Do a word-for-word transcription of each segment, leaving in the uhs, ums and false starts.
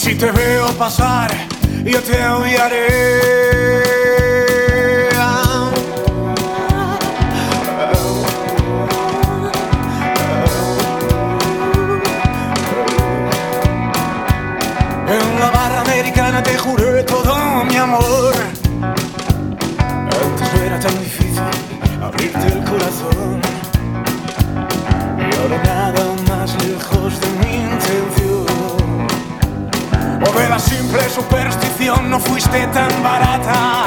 Si te veo pasar, yo te odiaré. En la barra americana te juré todo mi amor. Antes no era tan difícil abrirte el corazón, y ahora nada más lejos de mi intención. O de la simple superstición no fuiste tan barata.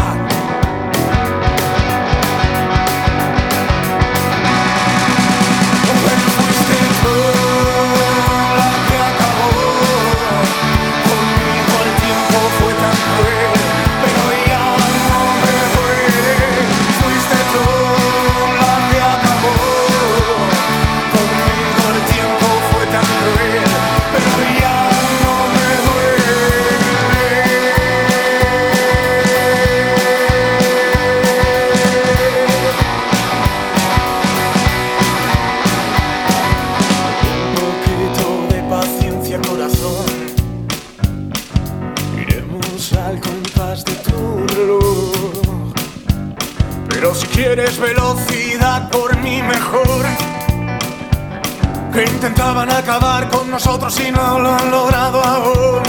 Al compás de tu reloj, pero si quieres velocidad, por mí mejor. Que intentaban acabar con nosotros y no lo han logrado aún.